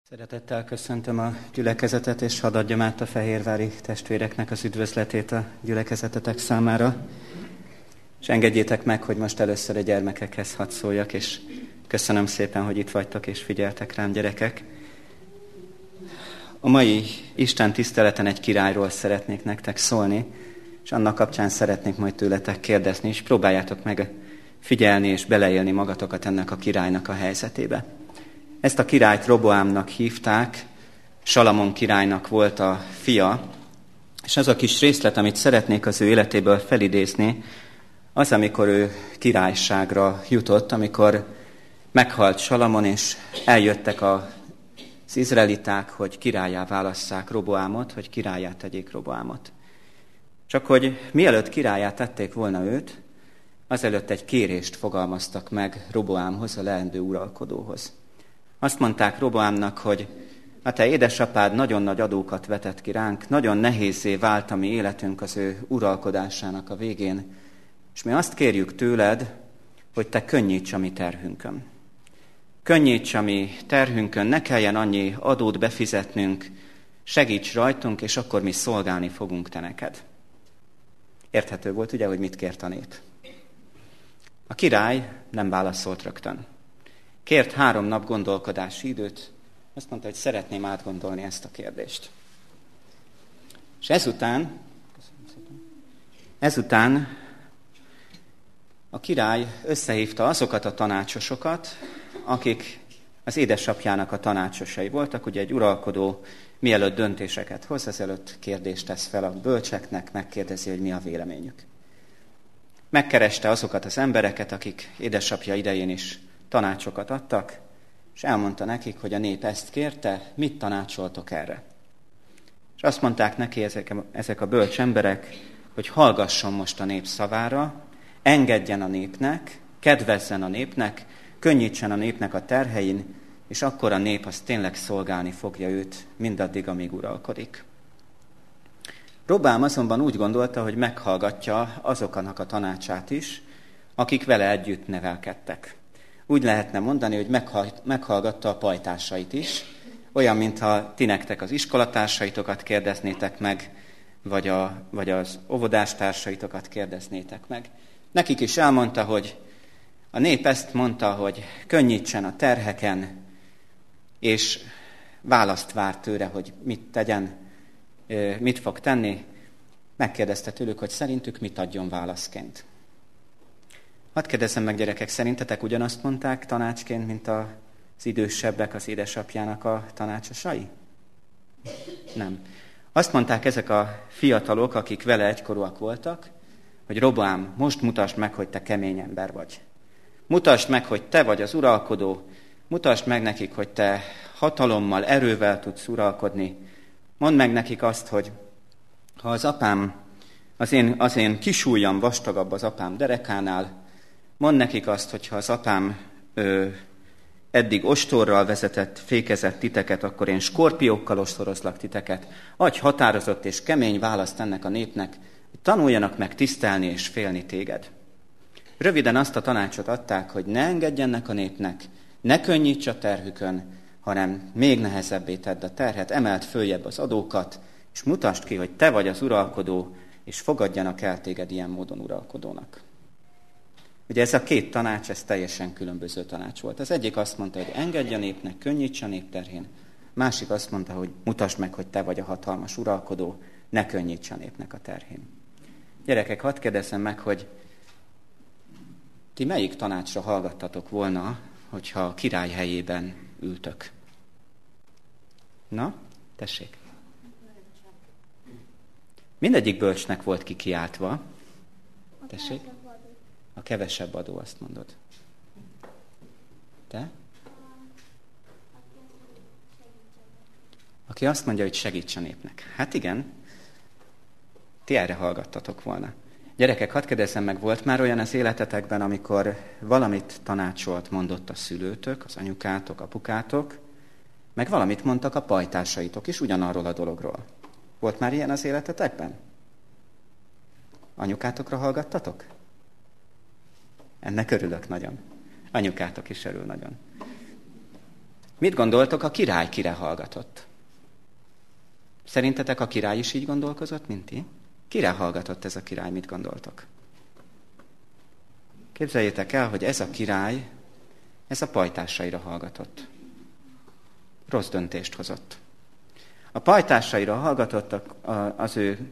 Szeretettel köszöntöm a gyülekezetet, és hadd adjam át a fehérvári testvéreknek az üdvözletét a gyülekezetetek számára. És engedjétek meg, hogy most először a gyermekekhez hadd szóljak, és köszönöm szépen, hogy itt vagytok és figyeltek rám, gyerekek. A mai Isten tiszteleten egy királyról szeretnék nektek szólni, és annak kapcsán szeretnék majd tőletek kérdezni, és próbáljátok meg figyelni és beleélni magatokat ennek a királynak a helyzetébe. Ezt a királyt Roboámnak hívták, Salamon királynak volt a fia, és az a kis részlet, amit szeretnék az ő életéből felidézni, az, amikor ő királyságra jutott, amikor meghalt Salamon, és eljöttek az izraeliták, hogy királlyá válasszák Roboámot, hogy királlyá tegyék Roboámot. Csak hogy mielőtt királlyá tették volna őt, azelőtt egy kérést fogalmaztak meg Roboámhoz, a leendő uralkodóhoz. Azt mondták Roboámnak, hogy a te édesapád nagyon nagy adókat vetett ki ránk, nagyon nehézzé vált a mi életünk az ő uralkodásának a végén, és mi azt kérjük tőled, hogy te könnyíts a mi terhünkön. Könnyíts a mi terhünkön, ne kelljen annyi adót befizetnünk, segíts rajtunk, és akkor mi szolgálni fogunk te neked. Érthető volt ugye, hogy mit kért a nép. A király nem válaszolt rögtön. Kért 3 nap gondolkodási időt, azt mondta, hogy szeretném átgondolni ezt a kérdést. És ezután a király összehívta azokat a tanácsosokat, akik az édesapjának a tanácsosai voltak. Ugye egy uralkodó mielőtt döntéseket hoz, ezelőtt kérdést tesz fel a bölcseknek, megkérdezi, hogy mi a véleményük. Megkereste azokat az embereket, akik édesapja idején is tanácsokat adtak, és elmondta nekik, hogy a nép ezt kérte, mit tanácsoltok erre. És azt mondták neki ezek a bölcs emberek, hogy hallgasson most a nép szavára, engedjen a népnek, kedvezzen a népnek, könnyítsen a népnek a terhein, és akkor a nép az tényleg szolgálni fogja őt mindaddig, amíg uralkodik. Roboám azonban úgy gondolta, hogy meghallgatja azoknak a tanácsát is, akik vele együtt nevelkedtek. Úgy lehetne mondani, hogy meghallgatta a pajtásait is, olyan, mintha ti nektek az iskolatársaitokat kérdeznétek meg, vagy az óvodástársait kérdeznétek meg. Nekik is elmondta, hogy a nép ezt mondta, hogy könnyítsen a terheken, és választ várt tőle, hogy mit tegyen, mit fog tenni. Megkérdezte tőlük, hogy szerintük mit adjon válaszként. Hadd kérdezzem meg, gyerekek, szerintetek ugyanazt mondták tanácsként, mint az idősebbek az édesapjának a tanácsosai? Nem. Azt mondták ezek a fiatalok, akik vele egykorúak voltak, hogy Roboám, most mutasd meg, hogy te kemény ember vagy. Mutasd meg, hogy te vagy az uralkodó, mutasd meg nekik, hogy te hatalommal, erővel tudsz uralkodni. Mondd meg nekik azt, hogy ha az apám, az én kisujjam vastagabb az apám derekánál, mondd nekik azt, hogy ha az apám eddig ostorral vezetett, fékezett titeket, akkor én skorpiókkal ostorozlak titeket. Adj határozott és kemény választ ennek a népnek, hogy tanuljanak meg tisztelni és félni téged. Röviden azt a tanácsot adták, hogy ne engedjenek a népnek, ne könnyíts a terhükön, hanem még nehezebbé tedd a terhet, emeld följebb az adókat, és mutasd ki, hogy te vagy az uralkodó, és fogadjanak el téged ilyen módon uralkodónak. Ugye ez a 2 tanács, ez teljesen különböző tanács volt. Az egyik azt mondta, hogy engedj a népnek, könnyíts a nép terhén. Másik azt mondta, hogy mutasd meg, hogy te vagy a hatalmas uralkodó, ne könnyíts a népnek a terhén. Gyerekek, hadd kérdezzem meg, hogy ti melyik tanácsra hallgattatok volna, hogyha a király helyében ültök? Na, tessék. Mindegyik bölcsnek volt kikiáltva. Tessék. A kevesebb adó, azt mondod. Te? Aki azt mondja, hogy segíts a népnek. Hát igen, ti erre hallgattatok volna. Gyerekek, hadd kérdezzem meg, volt már olyan az életetekben, amikor valamit tanácsolt, mondott a szülőtök, az anyukátok, apukátok, meg valamit mondtak a pajtásaitok is ugyanarról a dologról. Volt már ilyen az életetekben? Anyukátokra hallgattatok? Ennek örülök nagyon. Anyukátok is örül nagyon. Mit gondoltok, a király kire hallgatott? Szerintetek a király is így gondolkozott, mint ti? Kire hallgatott ez a király, mit gondoltok? Képzeljétek el, hogy ez a király, ez a pajtásaira hallgatott. Rossz döntést hozott. A pajtásaira hallgatott, az ő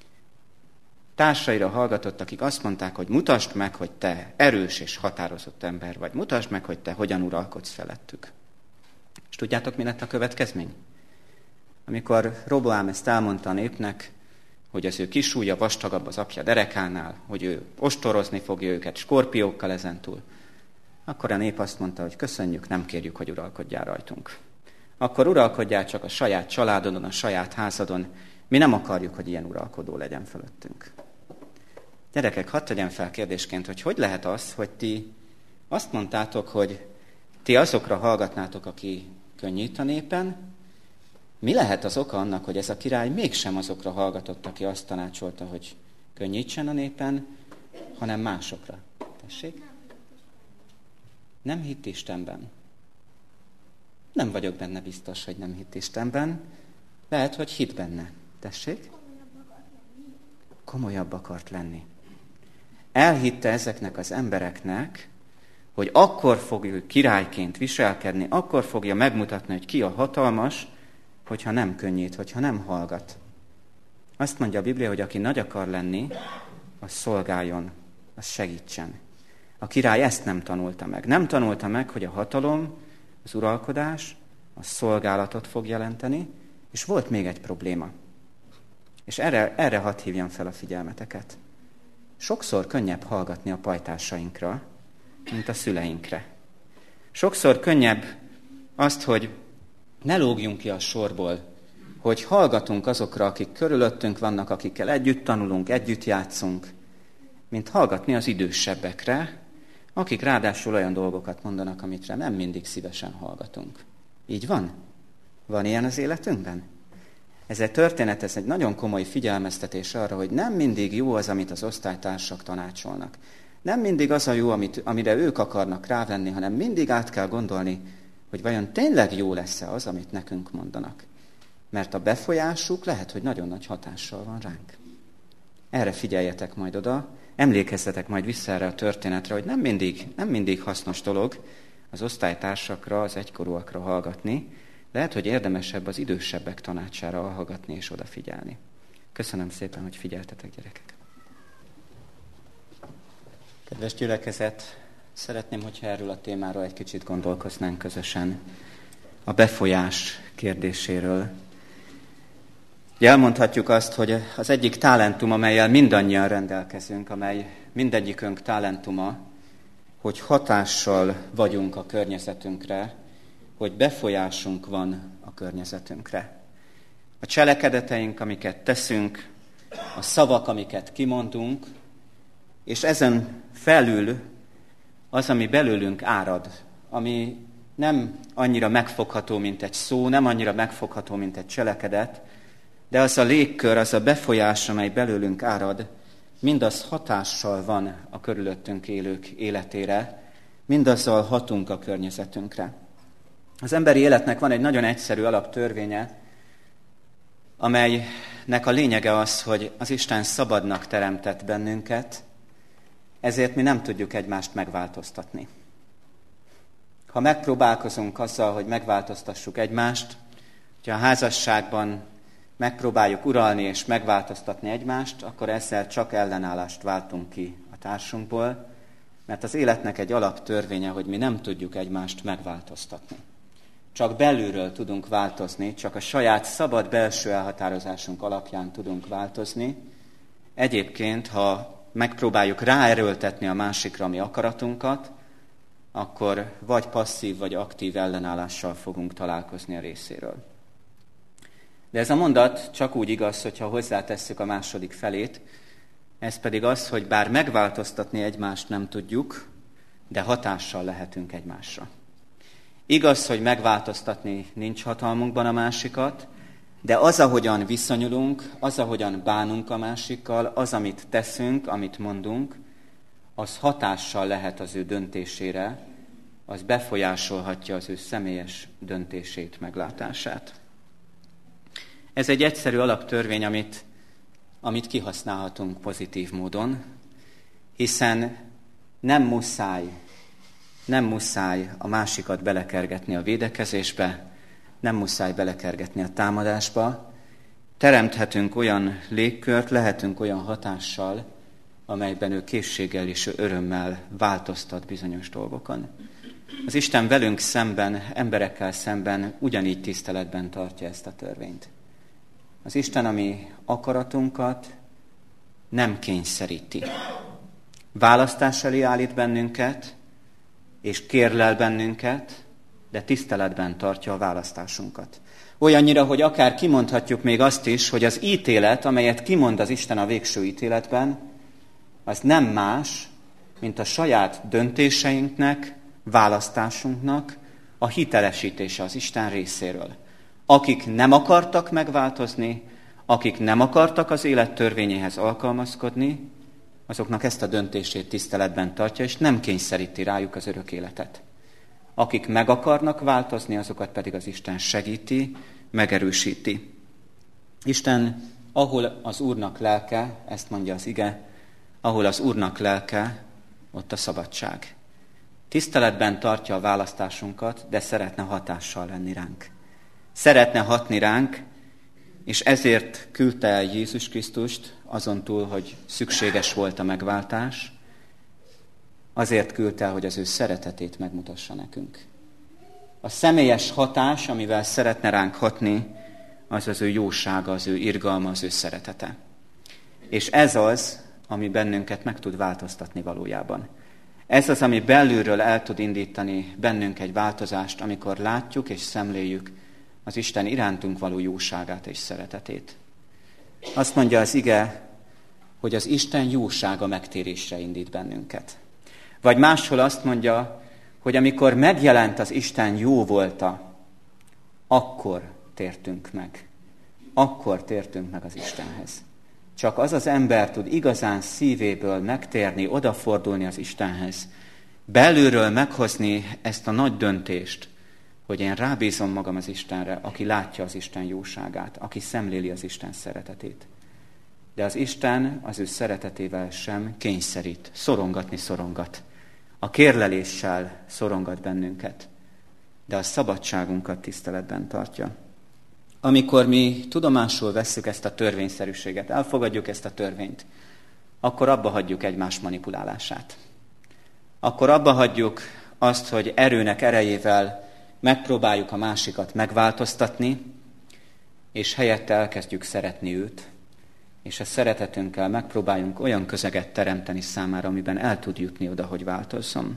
társaira hallgatott, akik azt mondták, hogy mutasd meg, hogy te erős és határozott ember vagy. Mutasd meg, hogy te hogyan uralkodsz felettük. És tudjátok, mi lett a következmény? Amikor Roboám ezt elmondta a népnek, hogy az ő kis ujja vastagabb az apja derekánál, hogy ő ostorozni fogja őket skorpiókkal ezentúl, akkor a nép azt mondta, hogy köszönjük, nem kérjük, hogy uralkodjál rajtunk. Akkor uralkodjál csak a saját családodon, a saját házadon. Mi nem akarjuk, hogy ilyen uralkodó legyen fölöttünk. Gyerekek, hadd tegyem fel kérdésként, hogy lehet az, hogy ti azt mondtátok, hogy ti azokra hallgatnátok, aki könnyít a népen. Mi lehet az oka annak, hogy ez a király mégsem azokra hallgatott, aki azt tanácsolta, hogy könnyítsen a népen, hanem másokra? Tessék? Nem hitt Istenben. Nem vagyok benne biztos, hogy nem hitt Istenben. Lehet, hogy hitt benne. Tessék? Komolyabb akart lenni. Elhitte ezeknek az embereknek, hogy akkor fog királyként viselkedni, akkor fogja megmutatni, hogy ki a hatalmas, hogyha nem könnyít, hogyha nem hallgat. Azt mondja a Biblia, hogy aki nagy akar lenni, az szolgáljon, az segítsen. A király ezt nem tanulta meg. Nem tanulta meg, hogy a hatalom, az uralkodás, a szolgálatot fog jelenteni, és volt még egy probléma. És erre hadd hívjam fel a figyelmeteket. Sokszor könnyebb hallgatni a pajtásainkra, mint a szüleinkre. Sokszor könnyebb azt, hogy ne lógjunk ki a sorból, hogy hallgatunk azokra, akik körülöttünk vannak, akikkel együtt tanulunk, együtt játszunk, mint hallgatni az idősebbekre, akik ráadásul olyan dolgokat mondanak, amikre nem mindig szívesen hallgatunk. Így van? Van ilyen az életünkben? Ez egy történet, ez egy nagyon komoly figyelmeztetés arra, hogy nem mindig jó az, amit az osztálytársak tanácsolnak. Nem mindig az a jó, amire ők akarnak rávenni, hanem mindig át kell gondolni, hogy vajon tényleg jó lesz-e az, amit nekünk mondanak. Mert a befolyásuk lehet, hogy nagyon nagy hatással van ránk. Erre figyeljetek majd oda, emlékezzetek majd vissza erre a történetre, hogy nem mindig hasznos dolog az osztálytársakra, az egykorúakra hallgatni, lehet, hogy érdemesebb az idősebbek tanácsára hallgatni és odafigyelni. Köszönöm szépen, hogy figyeltetek, gyerekek. Kedves gyülekezet, szeretném, hogyha erről a témáról egy kicsit gondolkoznánk közösen. A befolyás kérdéséről. Elmondhatjuk azt, hogy az egyik talentum, amellyel mindannyian rendelkezünk, amely mindegyikünk talentuma, hogy hatással vagyunk a környezetünkre, hogy befolyásunk van a környezetünkre. A cselekedeteink, amiket teszünk, a szavak, amiket kimondunk, és ezen felül az, ami belőlünk árad, ami nem annyira megfogható, mint egy szó, nem annyira megfogható, mint egy cselekedet, de az a légkör, az a befolyás, amely belőlünk árad, mindaz hatással van a körülöttünk élők életére, mindazzal hatunk a környezetünkre. Az emberi életnek van egy nagyon egyszerű alaptörvénye, amelynek a lényege az, hogy az Isten szabadnak teremtett bennünket, ezért mi nem tudjuk egymást megváltoztatni. Ha megpróbálkozunk azzal, hogy megváltoztassuk egymást, hogyha a házasságban megpróbáljuk uralni és megváltoztatni egymást, akkor ezzel csak ellenállást váltunk ki a társunkból, mert az életnek egy alaptörvénye, hogy mi nem tudjuk egymást megváltoztatni. Csak belülről tudunk változni, csak a saját szabad belső elhatározásunk alapján tudunk változni. Egyébként, ha megpróbáljuk ráerőltetni a másikra a mi akaratunkat, akkor vagy passzív, vagy aktív ellenállással fogunk találkozni a részéről. De ez a mondat csak úgy igaz, hogyha hozzátesszük a második felét, ez pedig az, hogy bár megváltoztatni egymást nem tudjuk, de hatással lehetünk egymásra. Igaz, hogy megváltoztatni nincs hatalmunkban a másikat, de az, ahogyan viszonyulunk, az, ahogyan bánunk a másikkal, az, amit teszünk, amit mondunk, az hatással lehet az ő döntésére, az befolyásolhatja az ő személyes döntését, meglátását. Ez egy egyszerű alaptörvény, amit kihasználhatunk pozitív módon, hiszen nem muszáj a másikat belekergetni a védekezésbe, nem muszáj belekergetni a támadásba. Teremthetünk olyan légkört, lehetünk olyan hatással, amelyben ő készséggel és örömmel változtat bizonyos dolgokon. Az Isten velünk szemben, emberekkel szemben ugyanígy tiszteletben tartja ezt a törvényt. Az Isten a mi akaratunkat nem kényszeríti. Választás elé állít bennünket, és kérlel bennünket, de tiszteletben tartja a választásunkat. Olyannyira, hogy akár kimondhatjuk még azt is, hogy az ítélet, amelyet kimond az Isten a végső ítéletben, az nem más, mint a saját döntéseinknek, választásunknak a hitelesítése az Isten részéről. Akik nem akartak megváltozni, akik nem akartak az élet törvényéhez alkalmazkodni, azoknak ezt a döntését tiszteletben tartja, és nem kényszeríti rájuk az örök életet. Akik meg akarnak változni, azokat pedig az Isten segíti, megerősíti. Isten, ahol az Úrnak lelke, ezt mondja az ige, ahol az Úrnak lelke, ott a szabadság. Tiszteletben tartja a választásunkat, de szeretne hatással lenni ránk. Szeretne hatni ránk, és ezért küldte el Jézus Krisztust, azon túl, hogy szükséges volt a megváltás, azért küldte el, hogy az ő szeretetét megmutassa nekünk. A személyes hatás, amivel szeretne ránk hatni, az az ő jósága, az ő irgalma, az ő szeretete. És ez az, ami bennünket meg tud változtatni valójában. Ez az, ami belülről el tud indítani bennünk egy változást, amikor látjuk és szemléljük az Isten irántunk való jóságát és szeretetét. Azt mondja az ige, hogy az Isten jósága megtérésre indít bennünket. Vagy máshol azt mondja, hogy amikor megjelent az Isten jó volta, akkor tértünk meg. Akkor tértünk meg az Istenhez. Csak az az ember tud igazán szívéből megtérni, odafordulni az Istenhez, belülről meghozni ezt a nagy döntést, hogy én rábízom magam az Istenre, aki látja az Isten jóságát, aki szemléli az Isten szeretetét. De az Isten az ő szeretetével sem kényszerít, szorongat. A kérleléssel szorongat bennünket, de a szabadságunkat tiszteletben tartja. Amikor mi tudomásul vesszük ezt a törvényszerűséget, elfogadjuk ezt a törvényt, akkor abba hagyjuk egymás manipulálását. Akkor abba hagyjuk azt, hogy erőnek erejével megpróbáljuk a másikat megváltoztatni, és helyette elkezdjük szeretni őt, és a szeretetünkkel megpróbáljunk olyan közeget teremteni számára, amiben el tud jutni oda, hogy változzon.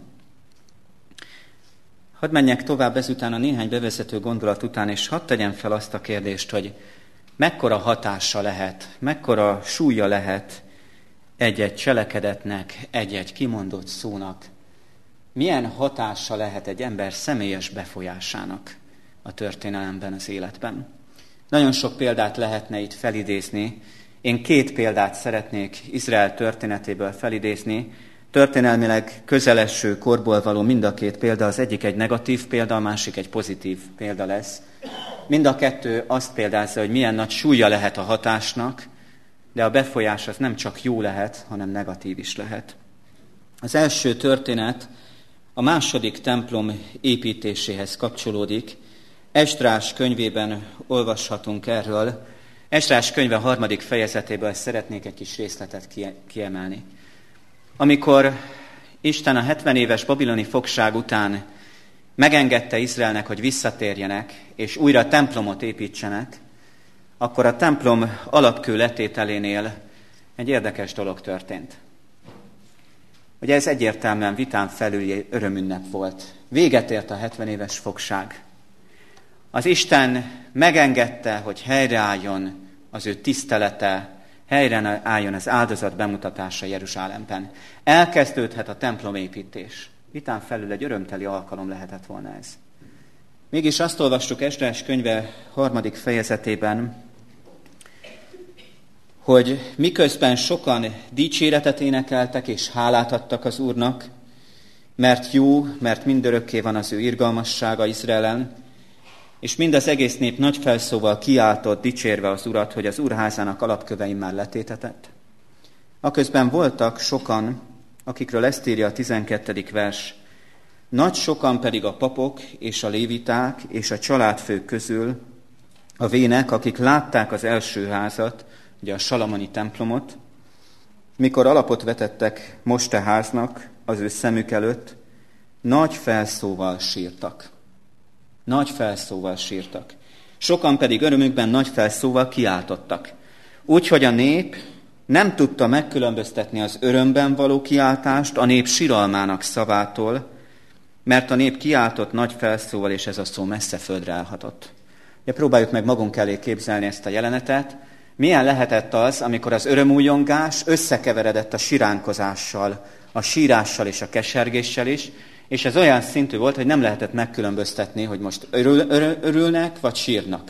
Hadd menjek tovább ezután a néhány bevezető gondolat után, és hadd tegyem fel azt a kérdést, hogy mekkora hatása lehet, mekkora súlya lehet egy-egy cselekedetnek, egy-egy kimondott szónak, milyen hatása lehet egy ember személyes befolyásának a történelemben, az életben. Nagyon sok példát lehetne itt felidézni. Én 2 példát szeretnék Izrael történetéből felidézni. Történelmileg közeleső korból való mind a 2 példa, az egyik egy negatív példa, a másik egy pozitív példa lesz. Mind a 2 azt példázza, hogy milyen nagy súlya lehet a hatásnak, de a befolyás az nem csak jó lehet, hanem negatív is lehet. Az első történet a második templom építéséhez kapcsolódik. Esdrás könyvében olvashatunk erről. Esdrás könyve 3. fejezetéből szeretnék egy kis részletet kiemelni. Amikor Isten a 70 éves babiloni fogság után megengedte Izraelnek, hogy visszatérjenek, és újra templomot építsenek, akkor a templom alapkő letételénél egy érdekes dolog történt. Ugye ez egyértelműen vitán felüli örömünnep volt. Véget ért a 70 éves fogság. Az Isten megengedte, hogy helyreálljon az ő tisztelete, helyreálljon az áldozat bemutatása Jeruzsálemben. Elkezdődhet a templomépítés. Vitán felül egy örömteli alkalom lehetett volna ez. Mégis azt olvastuk Esdrás könyve 3. fejezetében, hogy miközben sokan dicséretet énekeltek és hálát adtak az Úrnak, mert jó, mert mindörökké van az ő irgalmassága Izraelen, és mind az egész nép nagy felszóval kiáltott, dicsérve az Urat, hogy az Úrházának alapkövein már letétetett. Aközben voltak sokan, akikről ezt írja a 12. vers, nagy sokan pedig a papok és a léviták és a családfők közül a vének, akik látták az első házat, ugye a salamoni templomot, mikor alapot vetettek Moste háznak az ő szemük előtt, nagy felszóval sírtak. Nagy felszóval sírtak. Sokan pedig örömükben nagy felszóval kiáltottak. Úgyhogy a nép nem tudta megkülönböztetni az örömben való kiáltást a nép siralmának szavától, mert a nép kiáltott nagy felszóval, és ez a szó messze földre elhatott. Ja, próbáljuk meg magunk elé képzelni ezt a jelenetet. Milyen lehetett az, amikor az örömújongás összekeveredett a siránkozással, a sírással és a kesergéssel is, és ez olyan szintű volt, hogy nem lehetett megkülönböztetni, hogy most örülnek vagy sírnak.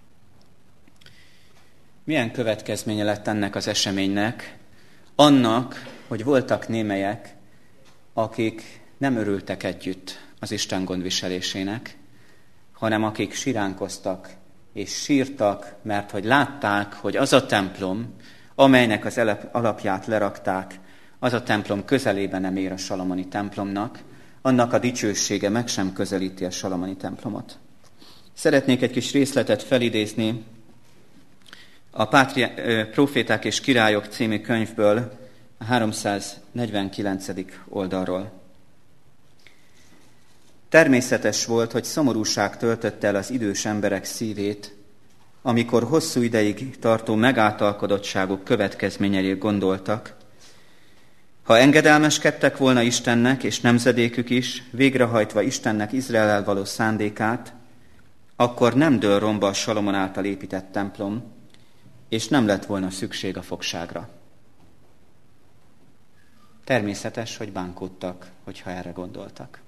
Milyen következménye lett ennek az eseménynek? Annak, hogy voltak némelyek, akik nem örültek együtt az Isten gondviselésének, hanem akik siránkoztak és sírtak, mert hogy látták, hogy az a templom, amelynek az alapját lerakták, az a templom közelében nem ér a salamoni templomnak, annak a dicsősége meg sem közelíti a salamoni templomot. Szeretnék egy kis részletet felidézni a Próféták és Királyok című könyvből, a 349. oldalról. Természetes volt, hogy szomorúság töltötte el az idős emberek szívét, amikor hosszú ideig tartó megáltalkodottságuk következményeire gondoltak. Ha engedelmeskedtek volna Istennek és nemzedékük is, végrehajtva Istennek Izraellel való szándékát, akkor nem dől romba a Salomon által épített templom, és nem lett volna szükség a fogságra. Természetes, hogy bánkódtak, hogyha erre gondoltak.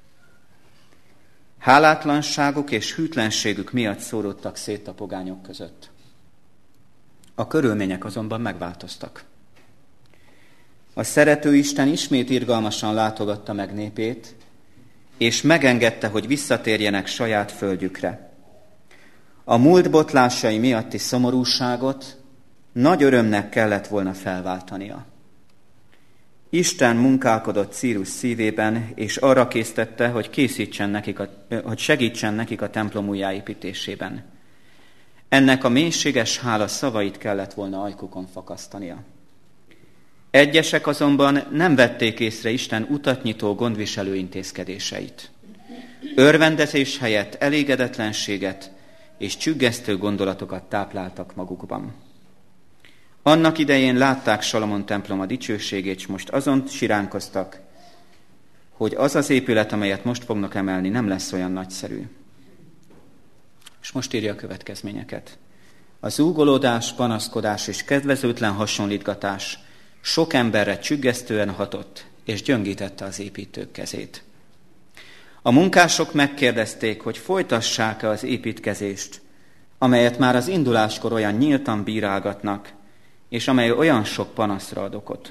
Hálátlanságuk és hűtlenségük miatt szóródtak szét a pogányok között. A körülmények azonban megváltoztak. A szerető Isten ismét irgalmasan látogatta meg népét, és megengedte, hogy visszatérjenek saját földjükre. A múlt botlásai miatti szomorúságot nagy örömnek kellett volna felváltania. Isten munkálkodott Círus szívében, és arra késztette, hogy segítsen nekik a templom újjáépítésében. Ennek a mélységes hála szavait kellett volna ajkukon fakasztania. Egyesek azonban nem vették észre Isten utatnyitó gondviselő intézkedéseit. Örvendezés helyett elégedetlenséget és csüggesztő gondolatokat tápláltak magukban. Annak idején látták Salamon temploma dicsőségét, és most azon siránkoztak, hogy az az épület, amelyet most fognak emelni, nem lesz olyan nagyszerű. És most írja a következményeket. Az úgolódás, panaszkodás és kedvezőtlen hasonlítgatás sok emberre csüggesztően hatott, és gyöngítette az építők kezét. A munkások megkérdezték, hogy folytassák-e az építkezést, amelyet már az induláskor olyan nyíltan bírálgatnak, és amely olyan sok panaszra ad okot.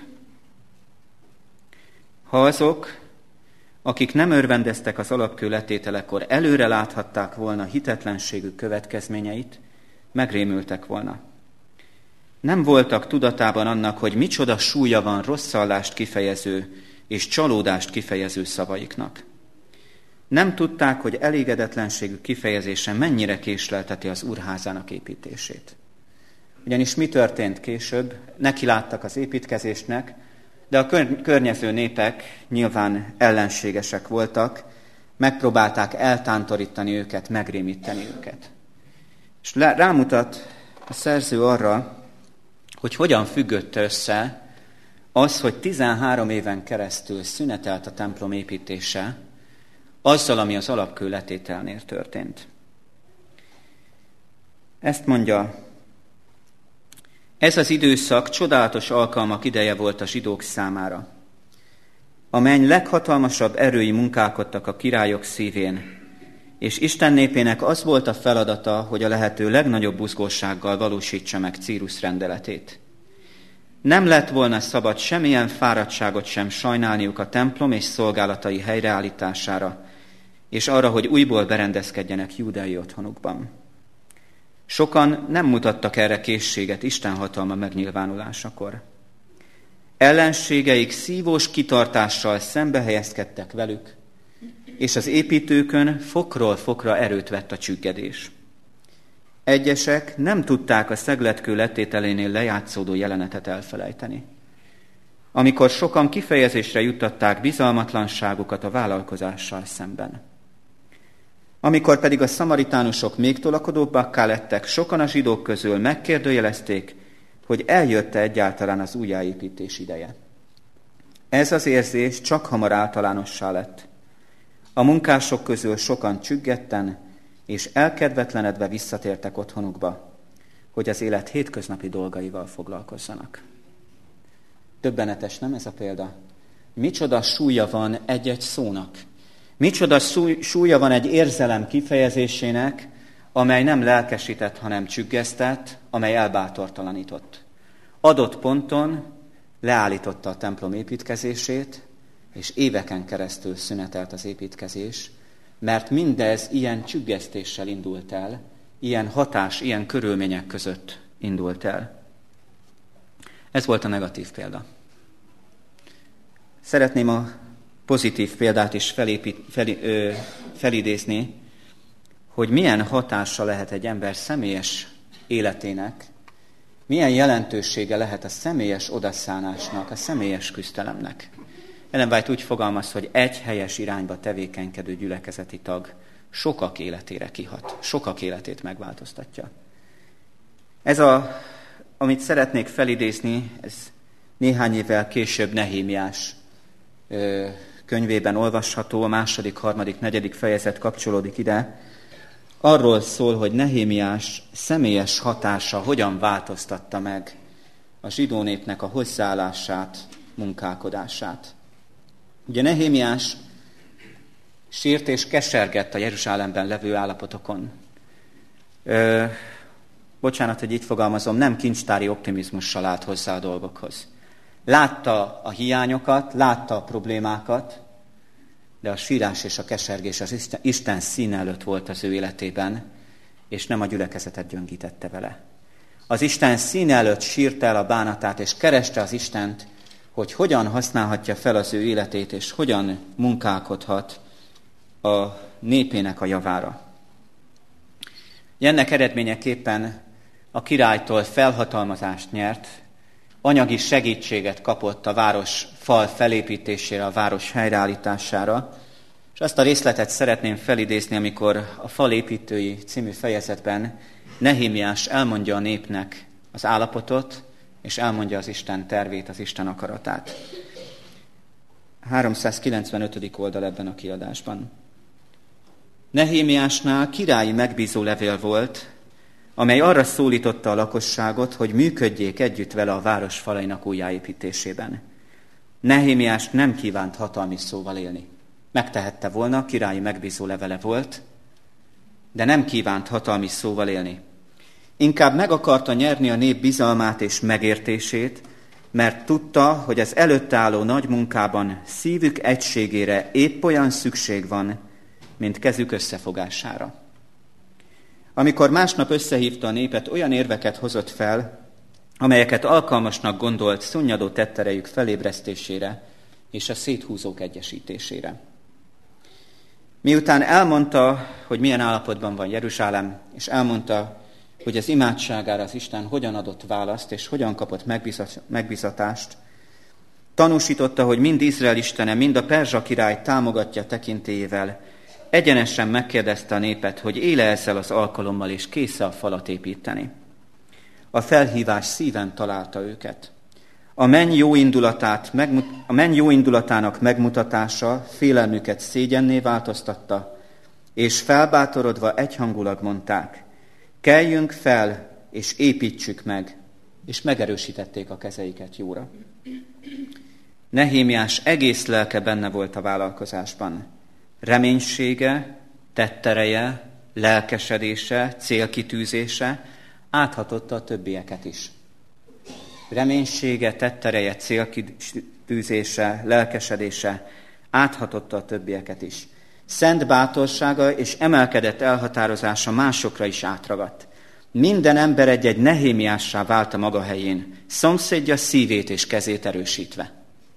Ha azok, akik nem örvendeztek az alapkő letételekor, előre láthatták volna hitetlenségük következményeit, megrémültek volna. Nem voltak tudatában annak, hogy micsoda súlya van rosszallást kifejező és csalódást kifejező szavaiknak. Nem tudták, hogy elégedetlenségük kifejezése mennyire késlelteti az Úrházának építését. Ugyanis mi történt később? Neki láttak az építkezésnek, de a környező népek nyilván ellenségesek voltak, megpróbálták eltántorítani őket, megrémíteni őket. És rámutat a szerző arra, hogy hogyan függött össze az, hogy 13 éven keresztül szünetelt a templom építése, azzal, ami az alapkő letételnél történt. Ezt mondja, ez az időszak csodálatos alkalmak ideje volt a zsidók számára. A menny leghatalmasabb erői munkálkodtak a királyok szívén, és Isten népének az volt a feladata, hogy a lehető legnagyobb buzgósággal valósítsa meg Círus rendeletét. Nem lett volna szabad semmilyen fáradtságot sem sajnálniuk a templom és szolgálatai helyreállítására, és arra, hogy újból berendezkedjenek júdeai otthonukban. Sokan nem mutattak erre készséget Isten hatalma megnyilvánulásakor. Ellenségeik szívós kitartással szembe helyezkedtek velük, és az építőkön fokról fokra erőt vett a csüggedés. Egyesek nem tudták a szegletkő letételénél lejátszódó jelenetet elfelejteni, amikor sokan kifejezésre juttatták bizalmatlanságukat a vállalkozással szemben. Amikor pedig a szamaritánusok még tolakodóbbakká lettek, sokan a zsidók közül megkérdőjelezték, hogy eljött-e egyáltalán az újjáépítés ideje. Ez az érzés csak hamar általánossá lett. A munkások közül sokan csüggetten és elkedvetlenedve visszatértek otthonukba, hogy az élet hétköznapi dolgaival foglalkozzanak. Döbbenetes, nem ez a példa? Micsoda súlya van egy-egy szónak. Micsoda súlya van egy érzelem kifejezésének, amely nem lelkesített, hanem csüggesztett, amely elbátortalanított. Adott ponton leállította a templom építkezését, és éveken keresztül szünetelt az építkezés, mert mindez ilyen csüggesztéssel indult el, ilyen hatás, ilyen körülmények között indult el. Ez volt a negatív példa. Szeretném a pozitív példát is felidézni, hogy milyen hatása lehet egy ember személyes életének, milyen jelentősége lehet a személyes odaszánásnak, a személyes küzdelemnek. Ellen White úgy fogalmaz, hogy egy helyes irányba tevékenykedő gyülekezeti tag sokak életére kihat, sokak életét megváltoztatja. Ez amit szeretnék felidézni, ez néhány évvel később Nehémiás könyvében olvasható, a 2., 3., 4. fejezet kapcsolódik ide. Arról szól, hogy Nehémiás személyes hatása hogyan változtatta meg a zsidó népnek a hozzáállását, munkálkodását. Ugye Nehémiás sírt és kesergett a Jeruzsálemben levő állapotokon. Bocsánat, hogy így fogalmazom, nem kincstári optimizmussal állt hozzá a dolgokhoz. Látta a hiányokat, látta a problémákat, de a sírás és a kesergés az Isten színe előtt volt az ő életében, és nem a gyülekezetet gyöngítette vele. Az Isten színe előtt sírta el a bánatát, és kereste az Istent, hogy hogyan használhatja fel az ő életét, és hogyan munkálkodhat a népének a javára. Ennek eredményeképpen a királytól felhatalmazást nyert, anyagi segítséget kapott a város fal felépítésére, a város helyreállítására, és azt a részletet szeretném felidézni, amikor a Falépítői című fejezetben Nehémiás elmondja a népnek az állapotot, és elmondja az Isten tervét, az Isten akaratát. 395. oldal ebben a kiadásban. Nehémiásnál királyi megbízó levél volt, amely arra szólította a lakosságot, hogy működjék együtt vele a város falainak újjáépítésében. Nehémiás nem kívánt hatalmi szóval élni. Megtehette volna, királyi megbízó levele volt, de nem kívánt hatalmi szóval élni. Inkább meg akarta nyerni a nép bizalmát és megértését, mert tudta, hogy az előtte álló nagy munkában szívük egységére épp olyan szükség van, mint kezük összefogására. Amikor másnap összehívta a népet, olyan érveket hozott fel, amelyeket alkalmasnak gondolt szunnyadó tetterejük felébresztésére és a széthúzók egyesítésére. Miután elmondta, hogy milyen állapotban van Jeruzsálem, és elmondta, hogy az imádságára az Isten hogyan adott választ, és hogyan kapott megbizatást, tanúsította, hogy mind Izrael istene, mind a perzsa király támogatja tekintélyével, egyenesen megkérdezte a népet, hogy éle ezzel az alkalommal, és kész-e a falat építeni. A felhívás szíven találta őket. A menny jó indulatának megmutatása félelmüket szégyenné változtatta, és felbátorodva egyhangulag mondták, keljünk fel, és építsük meg, és megerősítették a kezeiket jóra. Nehémiás egész lelke benne volt a vállalkozásban. Reménysége, tettereje, lelkesedése, célkitűzése áthatotta a többieket is. reménysége, tettereje, célkitűzése, lelkesedése áthatotta a többieket is. Szent bátorsága és emelkedett elhatározása másokra is átragadt. Minden ember egy-egy Nehémiássá vált a maga helyén, szomszédja szívét és kezét erősítve.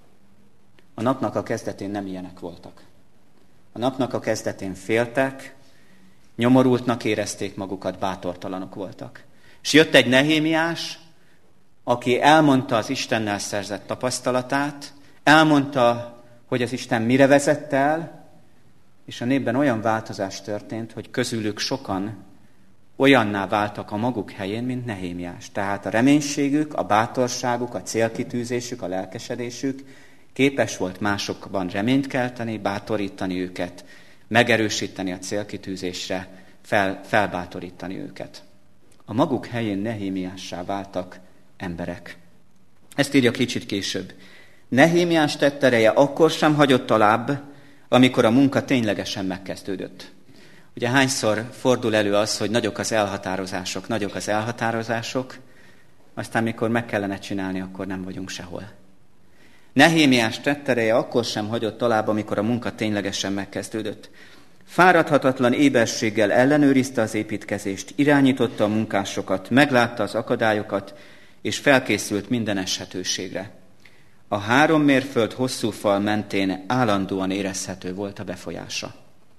A napnak a kezdetén nem ilyenek voltak. A napnak a kezdetén féltek, nyomorultnak érezték magukat, bátortalanok voltak. És jött egy Nehémiás, aki elmondta az Istennel szerzett tapasztalatát, elmondta, hogy az Isten mire vezette el, és a népben olyan változás történt, hogy közülük sokan olyanná váltak a maguk helyén, mint Nehémiás. Tehát a reménységük, a bátorságuk, a célkitűzésük, a lelkesedésük képes volt másokban reményt kelteni, bátorítani őket, megerősíteni a célkitűzésre, felbátorítani őket. A maguk helyén Nehémiássá váltak emberek. Ezt írja kicsit később. Nehémiás tettereje akkor sem hagyott alább, amikor a munka ténylegesen megkezdődött. Ugye hányszor fordul elő az, hogy nagyok az elhatározások, aztán mikor meg kellene csinálni, akkor nem vagyunk sehol. Nehémiás tettereje akkor sem hagyott alább, amikor a munka ténylegesen megkezdődött. Fáradhatatlan éberséggel ellenőrizte az építkezést, irányította a munkásokat, meglátta az akadályokat, és felkészült minden eshetőségre. A 3 mérföld hosszú fal mentén állandóan érezhető volt a befolyása.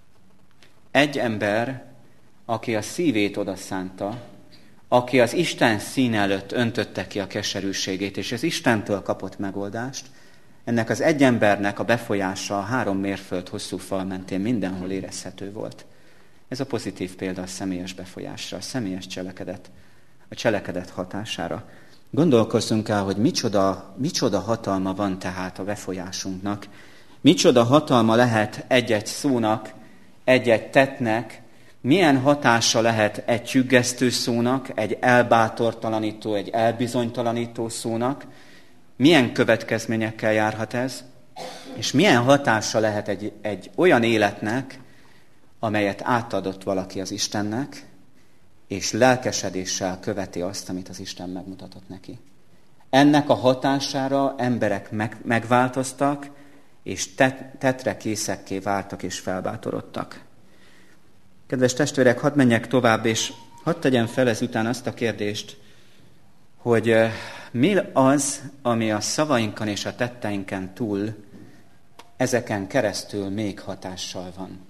Egy ember, aki a szívét odaszánta, aki az Isten szín előtt öntötte ki a keserűségét, és az Istentől kapott megoldást, ennek az egy embernek a befolyása a 3 mérföld hosszú fal mentén mindenhol érezhető volt. Ez a pozitív példa a személyes befolyásra, a személyes cselekedet, a cselekedet hatására. Gondolkozzunk el, hogy micsoda hatalma van tehát a befolyásunknak, micsoda hatalma lehet egy-egy szónak, egy-egy tettnek, milyen hatása lehet egy csüggesztő szónak, egy elbátortalanító, egy elbizonytalanító szónak, milyen következményekkel járhat ez, és milyen hatása lehet egy olyan életnek, amelyet átadott valaki az Istennek, és lelkesedéssel követi azt, amit az Isten megmutatott neki. Ennek a hatására emberek megváltoztak, és tettre készekké váltak és felbátorodtak. Kedves testvérek, hadd menjek tovább, és hadd tegyem fel ezután azt a kérdést, hogy mi az, ami a szavainkon és a tetteinken túl ezeken keresztül még hatással van.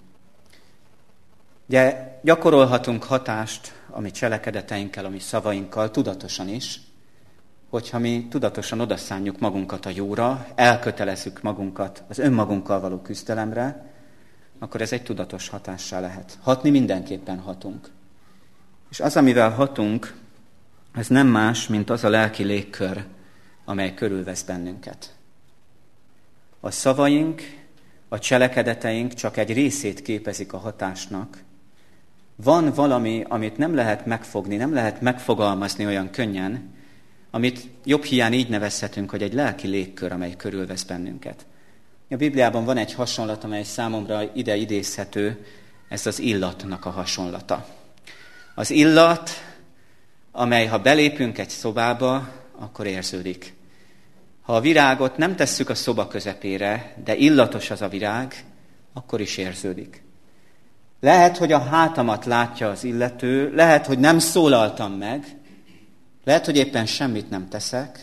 Ugye gyakorolhatunk hatást a mi cselekedeteinkkel, a mi szavainkkal, tudatosan is, hogyha mi tudatosan odaszánjuk magunkat a jóra, elkötelezzük magunkat az önmagunkkal való küzdelemre, akkor ez egy tudatos hatássá lehet. Hatni mindenképpen hatunk. És az, amivel hatunk, ez nem más, mint az a lelki légkör, amely körülvesz bennünket. A szavaink, a cselekedeteink csak egy részét képezik a hatásnak. Van valami, amit nem lehet megfogni, nem lehet megfogalmazni olyan könnyen, amit jobb hiány így nevezhetünk, hogy egy lelki légkör, amely körülvesz bennünket. A Bibliában van egy hasonlat, amely számomra ide idézhető, ez az illatnak a hasonlata. Az illat, amely ha belépünk egy szobába, akkor érződik. Ha a virágot nem tesszük a szoba közepére, de illatos az a virág, akkor is érződik. Lehet, hogy a hátamat látja az illető, lehet, hogy nem szólaltam meg, lehet, hogy éppen semmit nem teszek,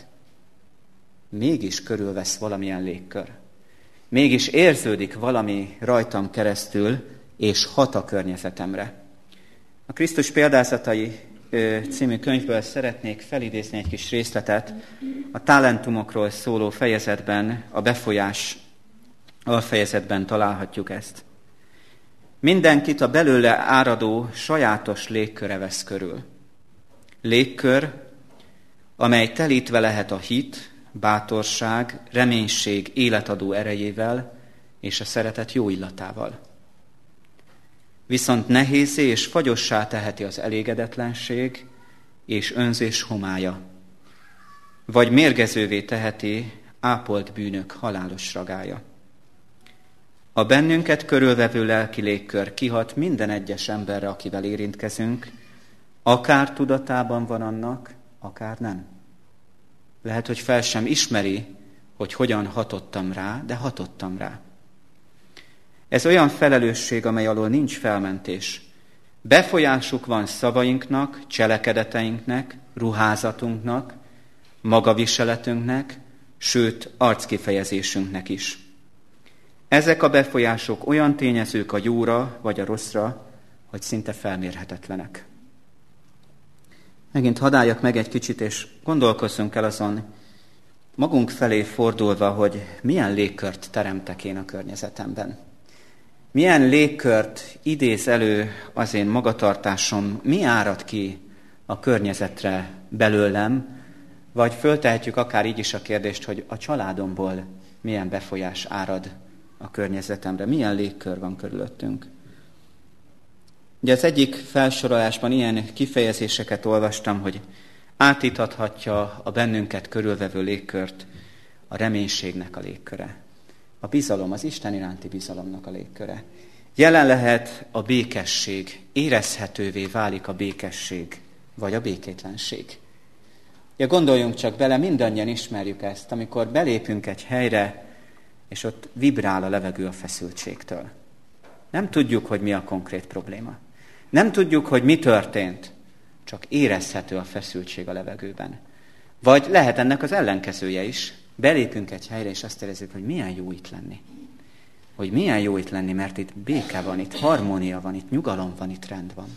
mégis körülvesz valamilyen légkör. Mégis érződik valami rajtam keresztül, és hat a környezetemre. A Krisztus példázatai című könyvből szeretnék felidézni egy kis részletet. A talentumokról szóló fejezetben, a befolyás alfejezetben találhatjuk ezt. Mindenkit a belőle áradó sajátos légköre vesz körül. Légkör, amely telítve lehet a hit, bátorság, reménység életadó erejével és a szeretet jó illatával. Viszont nehézé és fagyossá teheti az elégedetlenség és önzés homálya, vagy mérgezővé teheti ápolt bűnök halálos ragája. A bennünket körülvevő lelki légkör kihat minden egyes emberre, akivel érintkezünk, akár tudatában van annak, akár nem. Lehet, hogy fel sem ismeri, hogy hogyan hatottam rá, de hatottam rá. Ez olyan felelősség, amely alól nincs felmentés. Befolyásuk van szavainknak, cselekedeteinknek, ruházatunknak, magaviseletünknek, sőt, arckifejezésünknek is. Ezek a befolyások olyan tényezők a jóra vagy a rosszra, hogy szinte felmérhetetlenek. Megint hadd álljak meg egy kicsit, és gondolkozzunk el azon, magunk felé fordulva, hogy milyen légkört teremtek én a környezetemben. Milyen légkört idéz elő az én magatartásom, mi árad ki a környezetre belőlem, vagy föltehetjük akár így is a kérdést, hogy a családomból milyen befolyás árad a környezetemre, milyen légkör van körülöttünk. Ugye az egyik felsorolásban ilyen kifejezéseket olvastam, hogy átítathatja a bennünket körülvevő légkört a reménységnek a légköre. A bizalom, az Isten iránti bizalomnak a légköre. Jelen lehet a békesség, érezhetővé válik a békesség, vagy a békétlenség. Ja, gondoljunk csak bele, mindannyian ismerjük ezt, amikor belépünk egy helyre, és ott vibrál a levegő a feszültségtől. Nem tudjuk, hogy mi a konkrét probléma. Nem tudjuk, hogy mi történt, csak érezhető a feszültség a levegőben. Vagy lehet ennek az ellenkezője is. Belépünk egy helyre, és azt érezzük, hogy milyen jó itt lenni. Hogy milyen jó itt lenni, mert itt béke van, itt harmónia van, itt nyugalom van, itt rend van.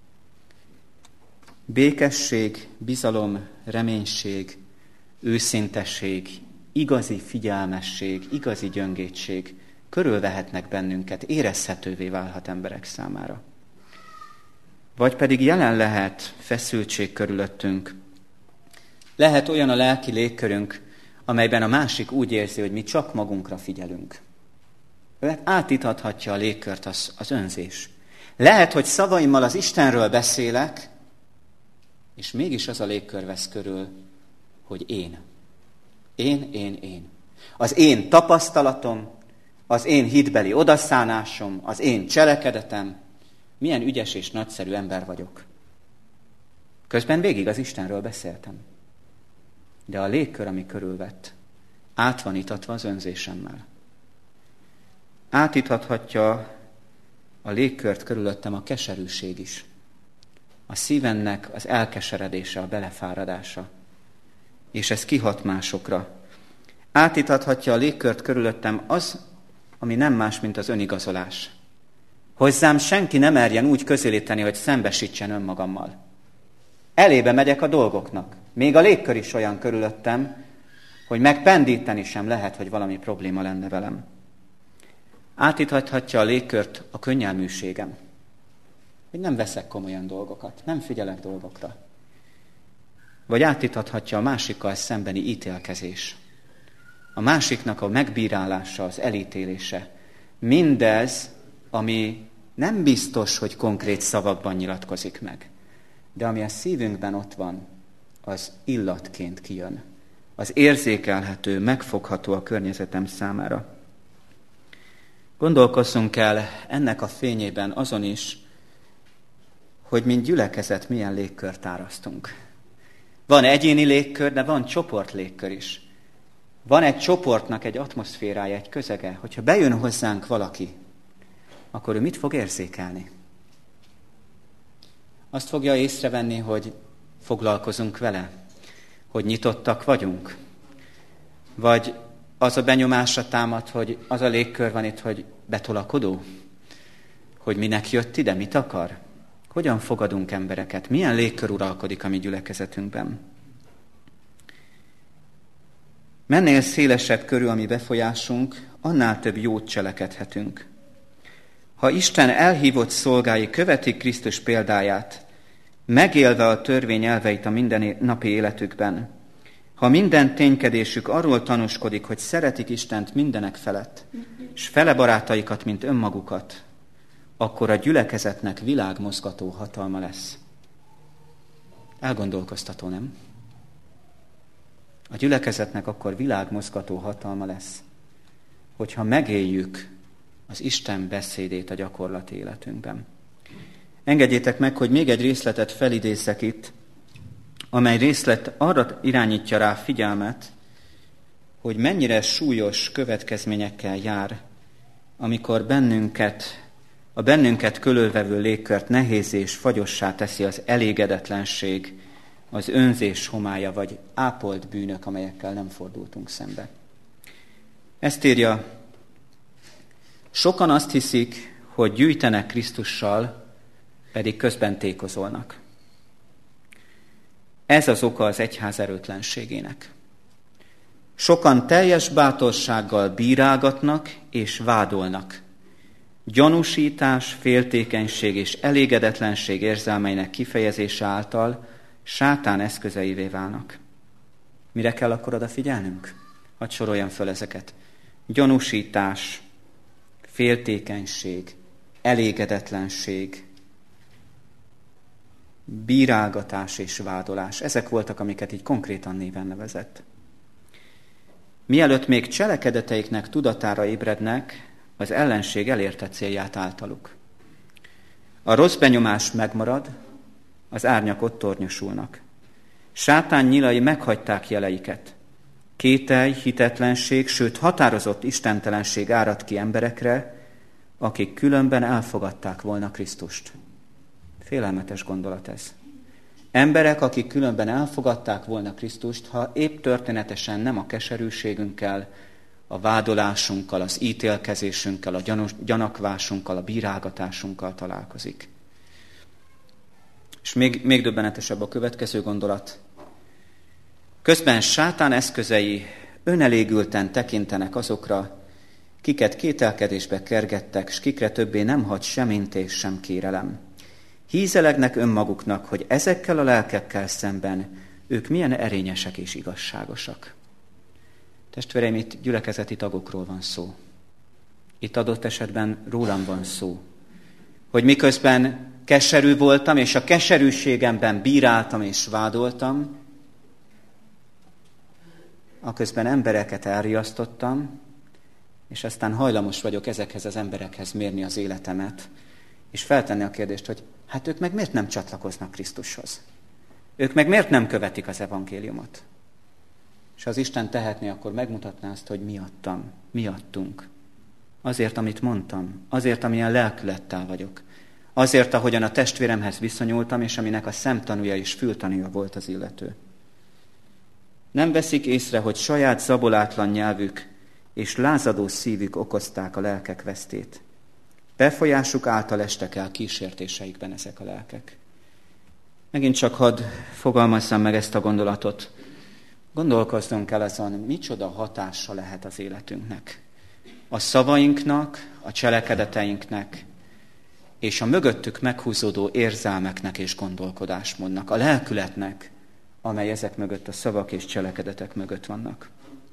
Békesség, bizalom, reménység, őszintesség, igazi figyelmesség, igazi gyöngétség körülvehetnek bennünket, érezhetővé válhat emberek számára. Vagy pedig jelen lehet feszültség körülöttünk. Lehet olyan a lelki légkörünk, amelyben a másik úgy érzi, hogy mi csak magunkra figyelünk. Átítathatja a légkört az önzés. Lehet, hogy szavaimmal az Istenről beszélek, és mégis az a légkör vesz körül, hogy én. Én. Az én tapasztalatom, az én hitbeli odaszánásom, az én cselekedetem, milyen ügyes és nagyszerű ember vagyok. Közben végig az Istenről beszéltem. De a légkör, ami körülvett, át van itatva az önzésemmel. Átítathatja a légkört körülöttem a keserűség is. A szívemnek az elkeseredése, a belefáradása. És ez kihat másokra. Átítathatja a légkört körülöttem az, ami nem más, mint az önigazolás. Hozzám senki nem merjen úgy közelíteni, hogy szembesítsen önmagammal. Elébe megyek a dolgoknak. Még a légkör is olyan körülöttem, hogy megpendíteni sem lehet, hogy valami probléma lenne velem. Átítathatja a légkört a könnyelműségem. Hogy nem veszek komolyan dolgokat, nem figyelek dolgokra. Vagy átítathatja a másikkal szembeni ítélkezés. A másiknak a megbírálása, az elítélése. Mindez, ami nem biztos, hogy konkrét szavakban nyilatkozik meg. De ami a szívünkben ott van, az illatként kijön. Az érzékelhető, megfogható a környezetem számára. Gondolkozzunk el ennek a fényében azon is, hogy mint gyülekezet milyen légkört árasztunk. Van egyéni légkör, de van csoport légkör is. Van egy csoportnak egy atmoszférája, egy közege. Hogyha bejön hozzánk valaki, akkor ő mit fog érzékelni? Azt fogja észrevenni, hogy foglalkozunk vele, hogy nyitottak vagyunk. Vagy az a benyomásra támad, hogy az a légkör van itt, hogy betolakodó? Hogy minek jött ide, mit akar? Hogyan fogadunk embereket? Milyen légkör uralkodik a mi gyülekezetünkben? Mennél szélesebb körül a mi befolyásunk, annál több jót cselekedhetünk. Ha Isten elhívott szolgái követik Krisztus példáját, megélve a törvény elveit a mindennapi életükben, ha minden ténykedésük arról tanúskodik, hogy szeretik Istent mindenek felett, és fele barátaikat, mint önmagukat, akkor a gyülekezetnek világmozgató hatalma lesz. Elgondolkoztató, nem? A gyülekezetnek akkor világmozgató hatalma lesz, hogyha megéljük az Isten beszédét a gyakorlati életünkben. Engedjétek meg, hogy még egy részletet felidézzek itt amely részlet arra irányítja rá figyelmet, hogy mennyire súlyos következményekkel jár, amikor a bennünket körülvevő légkört nehéz és fagyossá teszi az elégedetlenség, az önzés homálya vagy ápolt bűnök, amelyekkel nem fordultunk szembe. Ezt írja, sokan azt hiszik, hogy gyűjtenek Krisztussal, pedig közben tékozolnak. Ez az oka az egyház erőtlenségének. Sokan teljes bátorsággal bírálgatnak és vádolnak. Gyanúsítás, féltékenység és elégedetlenség érzelmeinek kifejezése által sátán eszközeivé válnak. Mire kell akkor odafigyelnünk? Hadd soroljam föl ezeket. Gyanúsítás, féltékenység, elégedetlenség, bírálgatás és vádolás. Ezek voltak, amiket így konkrétan néven nevezett. Mielőtt még cselekedeteiknek tudatára ébrednek, az ellenség elérte célját általuk. A rossz benyomás megmarad, az árnyak ott tornyosulnak. Sátán nyilai meghagyták jeleiket. Kételj, hitetlenség, sőt határozott istentelenség árad ki emberekre, akik különben elfogadták volna Krisztust. Félelmetes gondolat ez. Emberek, akik különben elfogadták volna Krisztust, ha épp történetesen nem a keserűségünkkel, a vádolásunkkal, az ítélkezésünkkel, a gyanakvásunkkal, a bírálgatásunkkal találkozik. És még döbbenetesebb a következő gondolat. Közben sátán eszközei önelégülten tekintenek azokra, kiket kételkedésbe kergettek, s kikre többé nem hagy sem intés, sem kérelem. Hízelegnek önmaguknak, hogy ezekkel a lelkekkel szemben ők milyen erényesek és igazságosak. Testvéreim, itt gyülekezeti tagokról van szó. Itt adott esetben rólam van szó. Hogy miközben keserű voltam, és a keserűségemben bíráltam és vádoltam, aközben embereket elriasztottam, és aztán hajlamos vagyok ezekhez az emberekhez mérni az életemet, és feltenni a kérdést, hogy hát ők meg miért nem csatlakoznak Krisztushoz? Ők meg miért nem követik az evangéliumot? És ha az Isten tehetné, akkor megmutatná azt, hogy miattunk. Azért, amit mondtam, azért, amilyen lelkülettel vagyok, azért, ahogyan a testvéremhez viszonyultam, és aminek a szemtanúja és fültanúja volt az illető. Nem veszik észre, hogy saját zabolátlan nyelvük és lázadó szívük okozták a lelkek vesztét. Befolyásuk által estek el kísértéseikben ezek a lelkek. Megint csak hadd fogalmazzam meg ezt a gondolatot. Gondolkozzunk el azon, micsoda hatása lehet az életünknek. A szavainknak, a cselekedeteinknek, és a mögöttük meghúzódó érzelmeknek és gondolkodásmódnak, a lelkületnek, amely ezek mögött a szavak és cselekedetek mögött vannak.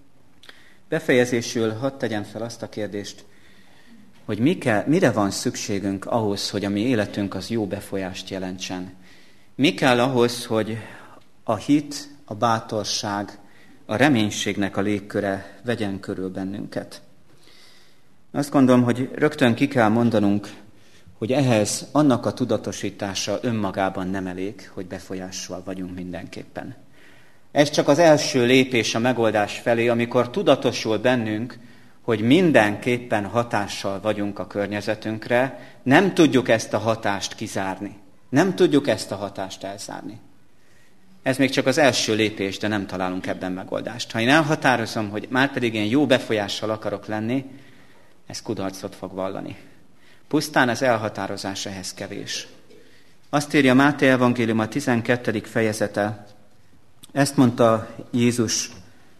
Befejezésül hadd tegyem fel azt a kérdést, hogy mire van szükségünk ahhoz, hogy a mi életünk az jó befolyást jelentsen. Mi kell ahhoz, hogy a hit, a bátorság, a reménységnek a légköre vegyen körül bennünket. Azt gondolom, hogy rögtön ki kell mondanunk, hogy ehhez annak a tudatosítása önmagában nem elég, hogy befolyással vagyunk mindenképpen. Ez csak az első lépés a megoldás felé, amikor tudatosul bennünk, hogy mindenképpen hatással vagyunk a környezetünkre, nem tudjuk ezt a hatást kizárni. Nem tudjuk ezt a hatást elzárni. Ez még csak az első lépés, de nem találunk ebben megoldást. Ha én elhatározom, hogy márpedig én jó befolyással akarok lenni, ez kudarcot fog vallani. Pusztán az elhatározás ehhez kevés. Azt írja Máté evangélium a 12. fejezete. Ezt mondta Jézus.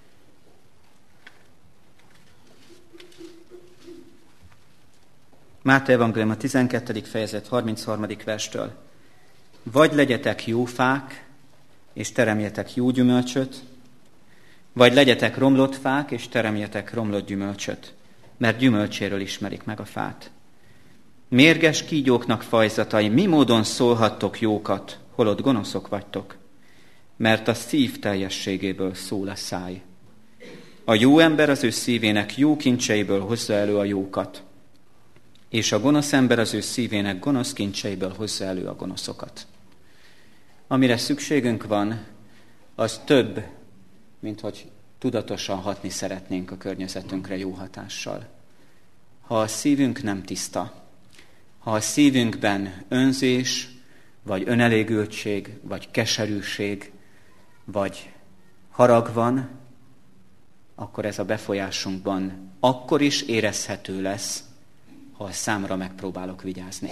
Máté evangélium a 12. fejezet 33. verstől. Vagy legyetek jó fák, és teremjetek jó gyümölcsöt, vagy legyetek romlott fák, és teremjetek romlott gyümölcsöt, mert gyümölcséről ismerik meg a fát. Mérges kígyóknak fajzatai, mi módon szólhattok jókat, holott gonoszok vagytok? Mert a szív teljességéből szól a száj. A jó ember az ő szívének jó kincseiből hozza elő a jókat, és a gonosz ember az ő szívének gonosz kincseiből hozza elő a gonoszokat. Amire szükségünk van, az több, mint hogy tudatosan hatni szeretnénk a környezetünkre jó hatással. Ha a szívünk nem tiszta, ha a szívünkben önzés, vagy önelégültség, vagy keserűség, vagy harag van, akkor ez a befolyásunkban akkor is érezhető lesz, ha a számra megpróbálok vigyázni.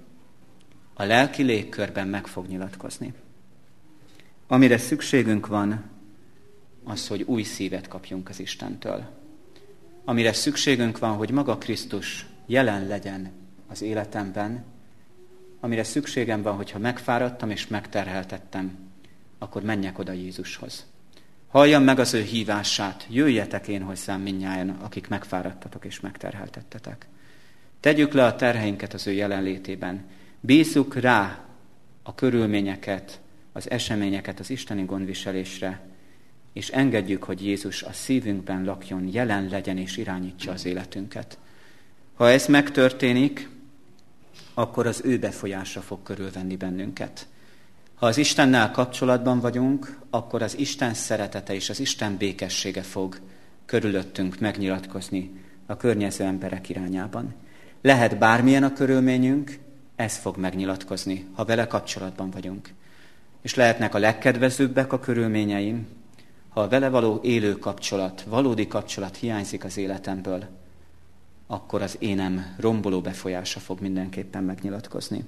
A lelki légkörben meg fog nyilatkozni. Amire szükségünk van, az, hogy új szívet kapjunk az Istentől. Amire szükségünk van, hogy maga Krisztus jelen legyen az életemben, amire szükségem van, hogyha megfáradtam és megterheltettem, akkor menjek oda Jézushoz. Halljam meg az ő hívását, jöjjetek én hozzám mindnyájan, akik megfáradtatok és megterheltettetek. Tegyük le a terheinket az ő jelenlétében. Bízzuk rá a körülményeket, az eseményeket az isteni gondviselésre, és engedjük, hogy Jézus a szívünkben lakjon, jelen legyen és irányítsa az életünket. Ha ez megtörténik, akkor az ő befolyása fog körülvenni bennünket. Ha az Istennel kapcsolatban vagyunk, akkor az Isten szeretete és az Isten békessége fog körülöttünk megnyilatkozni a környező emberek irányában. Lehet bármilyen a körülményünk, ez fog megnyilatkozni, ha vele kapcsolatban vagyunk. És lehetnek a legkedvezőbbek a körülményeim, ha a vele való élő kapcsolat, valódi kapcsolat hiányzik az életemből, akkor az énem romboló befolyása fog mindenképpen megnyilatkozni.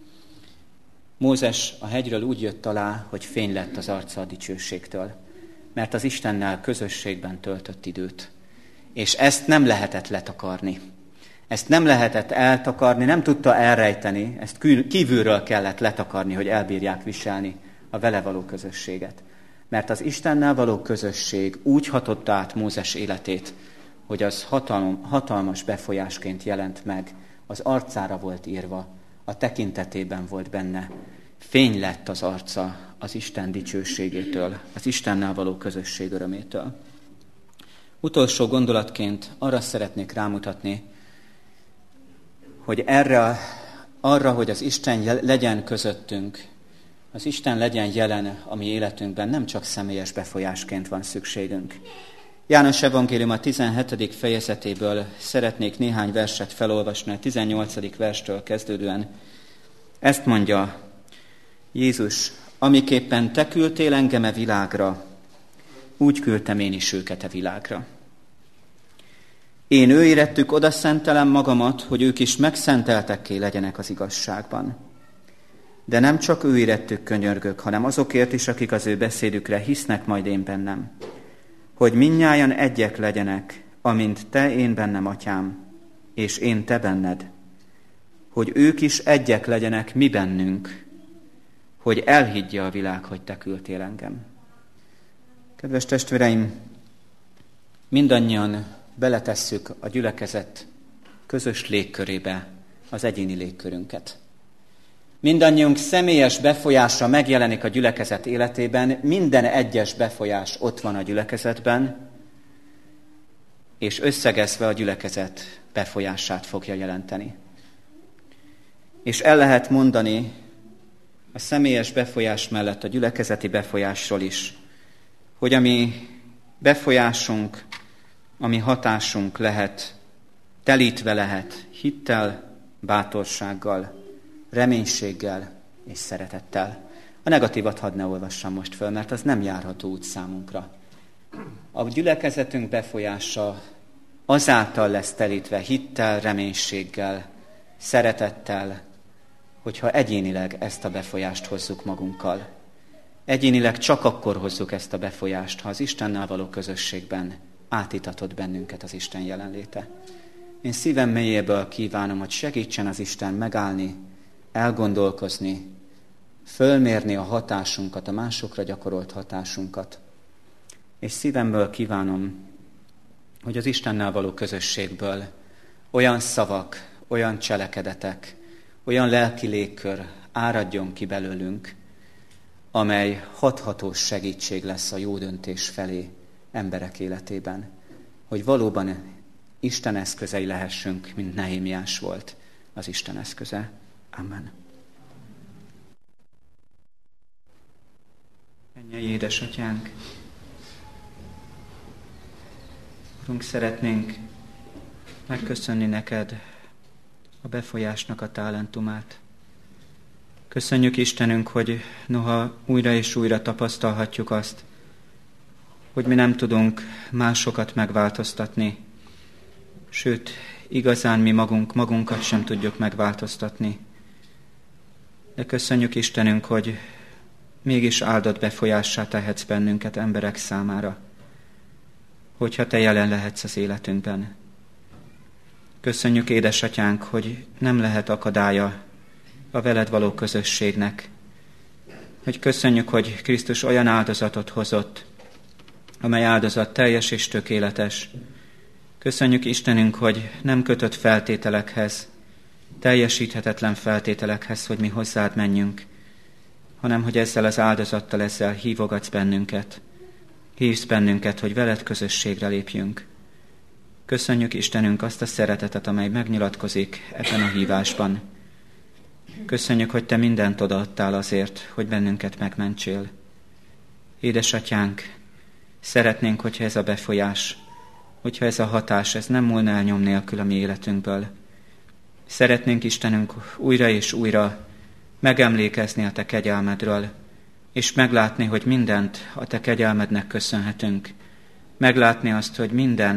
Mózes a hegyről úgy jött alá, hogy fény lett az arca a dicsőségtől, mert az Istennel közösségben töltött időt. És ezt nem lehetett letakarni. Ezt nem lehetett eltakarni, nem tudta elrejteni, ezt kívülről kellett letakarni, hogy elbírják viselni a vele való közösséget. Mert az Istennel való közösség úgy hatotta át Mózes életét, hogy az hatalmas befolyásként jelent meg, az arcára volt írva, a tekintetében volt benne. Fény lett az arca az Isten dicsőségétől, az Istennel való közösség örömétől. Utolsó gondolatként arra szeretnék rámutatni, hogy arra, hogy az Isten legyen közöttünk, az Isten legyen jelen a mi életünkben, nem csak személyes befolyásként van szükségünk. János evangélium a 17. fejezetéből szeretnék néhány verset felolvasni, a 18. verstől kezdődően. Ezt mondja Jézus: amiképpen te küldtél engem e világra, úgy küldtem én is őket e világra. Én őirettük oda szentelem magamat, hogy ők is megszenteltekké legyenek az igazságban. De nem csak őirettük könyörgök, hanem azokért is, akik az ő beszédükre hisznek majd én bennem, hogy mindnyájan egyek legyenek, amint te én bennem, atyám, és én te benned, hogy ők is egyek legyenek mi bennünk, hogy elhiggye a világ, hogy te küldtél engem. Kedves testvéreim, mindannyian beletesszük a gyülekezet közös légkörébe az egyéni légkörünket. Mindannyiunk személyes befolyása megjelenik a gyülekezet életében, minden egyes befolyás ott van a gyülekezetben, és összegezve a gyülekezet befolyását fogja jelenteni. És el lehet mondani a személyes befolyás mellett a gyülekezeti befolyásról is, hogy a mi befolyásunk, a mi hatásunk lehet, telítve lehet hittel, bátorsággal, reménységgel és szeretettel. A negatívat hadd ne olvassam most föl, mert az nem járható út számunkra. A gyülekezetünk befolyása azáltal lesz telítve hittel, reménységgel, szeretettel, hogyha egyénileg ezt a befolyást hozzuk magunkkal. Egyénileg csak akkor hozzuk ezt a befolyást, ha az Istennel való közösségben átitatott bennünket az Isten jelenléte. Én szívem mélyéből kívánom, hogy segítsen az Isten megállni, elgondolkozni, fölmérni a hatásunkat, a másokra gyakorolt hatásunkat. És szívemből kívánom, hogy az Istennel való közösségből olyan szavak, olyan cselekedetek, olyan lelki légkör áradjon ki belőlünk, amely hathatós segítség lesz a jó döntés felé emberek életében, hogy valóban Isten eszközei lehessünk, mint Nehémiás volt az Isten eszköze. Amen. Mennyei édesatyánk, Urunk, szeretnénk megköszönni neked a befolyásnak a talentumát. Köszönjük, Istenünk, hogy noha újra és újra tapasztalhatjuk azt, hogy mi nem tudunk másokat megváltoztatni, sőt, igazán mi magunkat sem tudjuk megváltoztatni. De köszönjük, Istenünk, hogy mégis áldott befolyássá tehetsz bennünket emberek számára, hogyha te jelen lehetsz az életünkben. Köszönjük, édesatyánk, hogy nem lehet akadálya a veled való közösségnek. Hogy köszönjük, hogy Krisztus olyan áldozatot hozott, amely áldozat teljes és tökéletes. Köszönjük, Istenünk, hogy nem kötött feltételekhez, teljesíthetetlen feltételekhez, hogy mi hozzád menjünk, hanem hogy ezzel az áldozattal, ezzel hívogatsz bennünket. Hívsz bennünket, hogy veled közösségre lépjünk. Köszönjük, Istenünk, azt a szeretetet, amely megnyilatkozik ebben a hívásban. Köszönjük, hogy te mindent odaadtál azért, hogy bennünket megmentsél. Édesatyánk, szeretnénk, hogyha ez a befolyás, hogyha ez a hatás, ez nem múlna el nyom nélkül a mi életünkből. Szeretnénk, Istenünk, újra és újra megemlékezni a te kegyelmedről, és meglátni, hogy mindent a te kegyelmednek köszönhetünk. Meglátni azt, hogy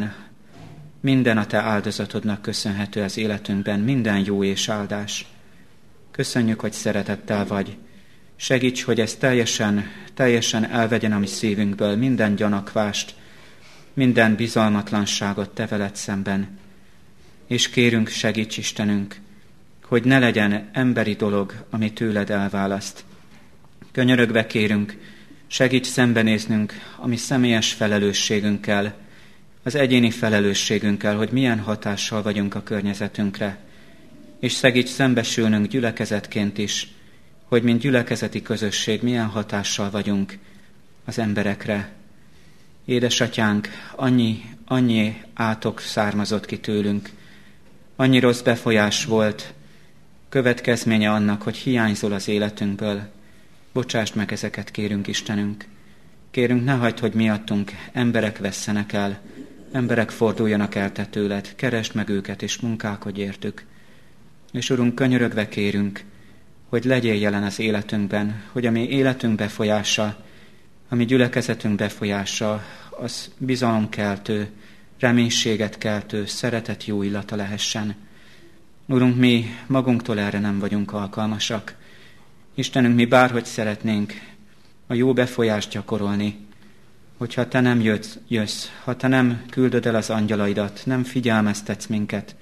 minden a te áldozatodnak köszönhető az életünkben, minden jó és áldás. Köszönjük, hogy szeretettel vagy. Segíts, hogy ez teljesen elvegyen a mi szívünkből, minden gyanakvást, minden bizalmatlanságot te veled szemben. És kérünk, segíts, Istenünk, hogy ne legyen emberi dolog, ami tőled elválaszt. Könyörögve kérünk, segíts szembenéznünk a mi személyes felelősségünkkel, az egyéni felelősségünkkel, hogy milyen hatással vagyunk a környezetünkre, és segíts szembesülnünk gyülekezetként is, hogy mint gyülekezeti közösség milyen hatással vagyunk az emberekre. Édesatyánk, annyi átok származott ki tőlünk, annyi rossz befolyás volt, következménye annak, hogy hiányzol az életünkből. Bocsásd meg ezeket, kérünk, Istenünk. Kérünk, ne hagyd, hogy miattunk emberek vesszenek el, emberek forduljanak el te tőled, keresd meg őket, és munkálkodj értük. És Urunk, könyörögve kérünk, hogy legyél jelen az életünkben, hogy a mi életünk befolyása, a mi gyülekezetünk befolyása, az bizalomkeltő, reménységet keltő, szeretet jó illata lehessen. Urunk, mi magunktól erre nem vagyunk alkalmasak. Istenünk, mi bárhogy szeretnénk a jó befolyást gyakorolni, hogyha te nem jössz, ha te nem küldöd el az angyalaidat, nem figyelmeztetsz minket,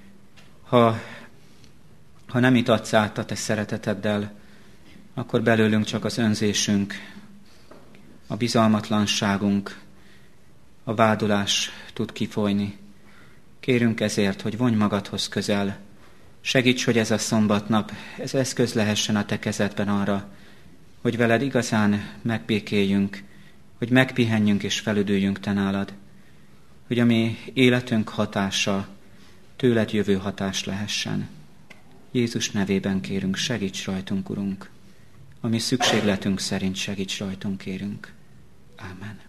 ha nem itatsz át a te szereteteddel, akkor belőlünk csak az önzésünk, a bizalmatlanságunk, a vádolás tud kifolyni. Kérünk ezért, hogy vonj magadhoz közel. Segíts, hogy ez a szombatnap, ez eszköz lehessen a te kezedben arra, hogy veled igazán megbékéljünk, hogy megpihenjünk és felüdüljünk te nálad, hogy a mi életünk hatása tőled jövő hatás lehessen. Jézus nevében kérünk, segíts rajtunk, Urunk. A mi szükségletünk szerint segíts rajtunk, kérünk. Ámen.